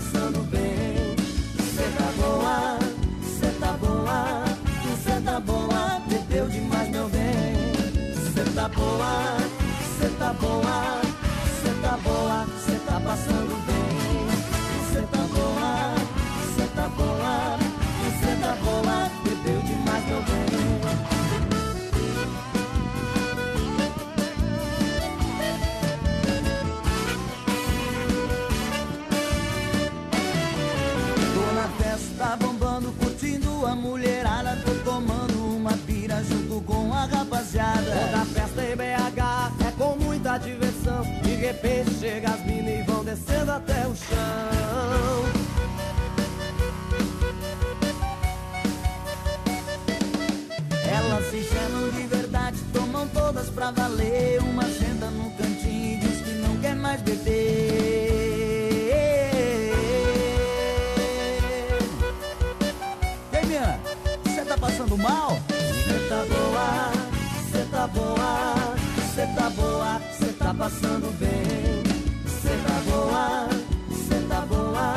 passando bem. Cê tá boa, cê tá boa, cê tá boa, bebeu demais, meu bem. Cê tá boa, cê tá boa, cê tá boa, cê tá passando bem. Cê tá boa, cê tá boa, cê tá boa, bebeu demais, meu bem. Tá bombando, curtindo a mulherada. Tô tomando uma pira junto com a rapaziada. Toda festa em BH é com muita diversão. De repente chega as minas e vão descendo até o chão. Elas se chamam de verdade, tomam todas pra valer. Uma senta no cantinho e diz que não quer mais beber. Cê tá passando mal? Cê tá boa, cê tá boa, cê tá boa, cê tá passando bem. Cê tá boa, cê tá boa,